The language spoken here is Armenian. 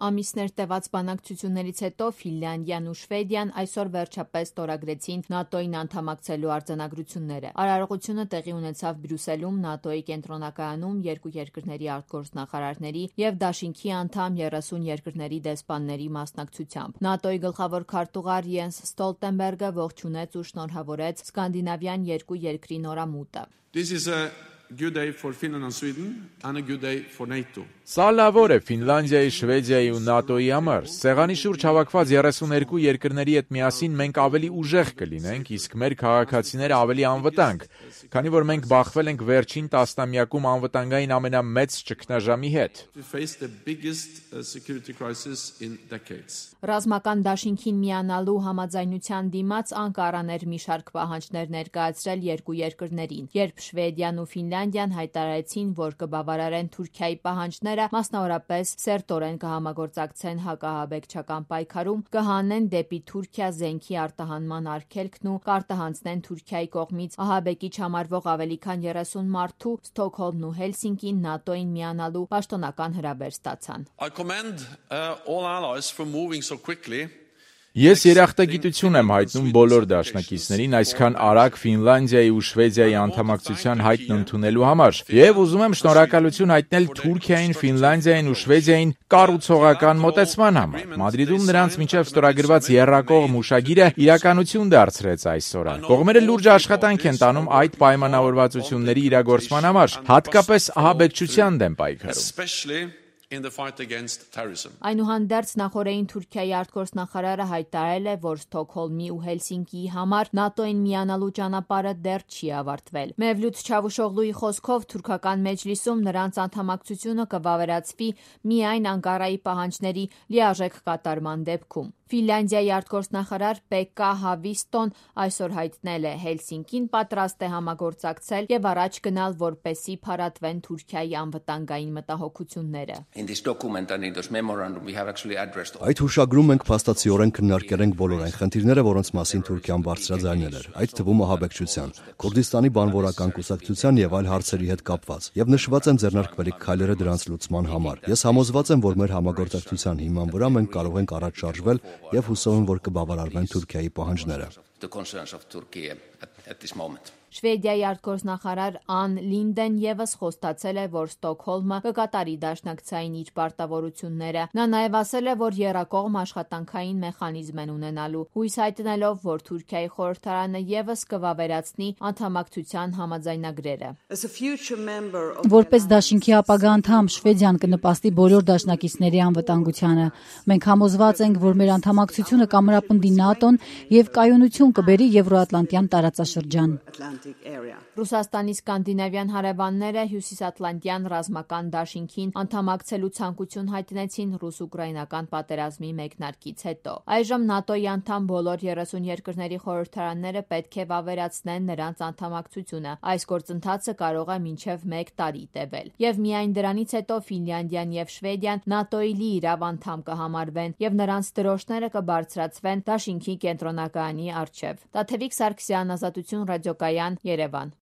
Ամիսներ տևած բանակցություններից հետո Ֆինլանդիան ու Շվեդիան այսօր վերջապես ստորագրեցին ՆԱՏՕ-ին անդամակցելու արձանագրությունները։ Արարողությունը տեղի ունեցավ Բրյուսելում ՆԱՏՕ-ի կենտրոնակայանում երկու երկրների արտգործնախարարների եւ Դաշինքի անդամ 30 երկրների դեսպանների մասնակցությամբ։ ՆԱՏՕ-ի գլխավոր քարտուղար Յենս Ստոլտենբերգը ողջունեց ու շնորհավորեց սկանդինավյան երկու երկրի նորամուտը։ This is a good day for Finland and Sweden and a good day for NATO. Սա լավ օր է Ֆինլանդիայի, Շվեդիայի ու ՆԱՏՕ-ի համար։ Սեղանի շուրջ հավաքված 32 երկրների հետ միասին մենք ավելի ուժեղ կլինենք, իսկ մեր քաղաքացիները ավելի անվտանգ, քանի որ մենք բախվել ենք վերջին տասնամյակում անվտանգային ամենամեծ ճգնաժամի հետ։ We face the biggest security crisis in decades. Ռազմական դաշինքին միանալու համաձայնության դիմաց Անկարան էր մի շարք պահանջներ ներկայացրել երկու երկրներին, երբ Շվեդիան ու Ֆինլանդիան հայտարարեցին, որ կբավարարեն Թուրքիայի պահանջները, մասնավորապես սերտորեն կհամագործակցեն հակահաբեկչական պայքարում, կհանեն դեպի Թուրքիա զենքի արտահանման արգելքն ու կարտահանցնեն Թուրքիայի կողմից ահաբեկիչ համարվող ավելի քան 30 մարդու Ստոկհոլմն ու Հելսինկին ՆԱՏՕ-ին միանալու պաշտոնական հրավեր ստացան։ I commend all allies for moving so quickly. Ես երախտագիտություն եմ հայտնում բոլոր դաշնակիցներին այսքան արագ Ֆինլանդիայի ու Շվեդիայի անդամակցության հայտն ընդունելու համար եւ ուզում եմ շնորհակալություն հայտնել Թուրքիային, Ֆինլանդիային ու Շվեդիային կառուցողական մոտեցման համար։ Մադրիդում նրանց միջև ստորագրված եռակողմ հուշագիրը իրականություն դարձրեց այսօր։ Կողմերը լուրջ աշխատանք են տանում այդ պայմանավորվածությունների իրագործման համար, հատկապես ահաբեկչության դեմ պայքարում։ Especially in the fight against terrorism. Այնուհանդերձ նախորդին Թուրքիայի արտգործնախարարը հայտարարել է, որ Ստոկհոլմի ու Հելսինկիի համար ՆԱՏՕ-ին միանալու ճանապարհը դեռ չի ավարտվել։ Մևլութ Չավուշօղլուի խոսքով թուրքական մեջլիսում նրանց անդամակցությունը կվավերացվի միայն Անկարայի պահանջների լիարժեք կատարման դեպքում։ Ֆինլանդիայի արտգործնախարար Պեկկա Հավիստոն այսօր հայտնել է Հելսինկին պատրաստ է համագործակցել եւ առաջ գնալ, որպեսզի փարատվեն Թուրքիայի անվտանգային մտահոգությունները։ Այդ հուշագրում մենք փաստացիորեն քննարկել ենք բոլոր այն խնդիրները, որոնց մասին Թուրքիան բարձրաձայնել էր, այդ թվում ահաբեկչության, Քուրդիստանի բանվորական կուսակցության եւ այլ հարցերի հետ կապված, եւ նշված են ձեռնարկվելիք քայլերը դրանց լուծման համար։ Ես համոզված եմ, որ մեր համագործակցության հիման վրա մենք կարող ենք առաջ շարժվել եւ հուսով եմ, որ կբավարարվեն Թուրքիայի պահանջները։ Շվեդիայի արտգործնախարար Ան Լինդեն եւս խոստացել է, որ Ստոկհոլմը կկատարի դաշնակցային իր պարտավորությունները։ Նա նաեւ ասել է, որ եռակողմ աշխատանքային մեխանիզմ են ունենալու, հույս հայտնելով, որ Թուրքիայի խորհրդարանը եւս կվավերացնի անդամակցության համաձայնագրերը։ Որպես դաշինքի ապագա անդամ Շվեդիան կնպաստի բոլոր դաշնակիցների անվտանգությանը։ Մենք համոզված ենք, որ մեր անդամակցությունը կամրապնդի ՆԱՏՕ-ն եւ կայունություն կբերի Եվրոատլանտյան տարածաշրջան։ Ռուսաստանի սկանդինավյան հարևանները հյուսիսատլանտյան ռազմական դաշինքին անդամակցելու ցանկություն հայտնեցին ռուս-ուկրաինական պատերազմի մեկնարկից հետո։ Այժմ ՆԱՏՕ-ի անդամ բոլոր 30 երկրների խորհրդարանները պետք է վավերացնեն նրանց անդամակցությունը։ Այս գործընթացը կարող է մինչև 1 տարի տևել։ Եվ միայն դրանից հետո Ֆինլանդիան եւ Շվեդիան ՆԱՏՕ-ի լիիրավ անդամ կհամարվեն եւ նրանց դրոշները կբարձրացվեն դաշինքի կենտրոնակայանի առջև։ Տաթևիկ Սարգսյան, Ազատություն ռադիոկայան, Երևան։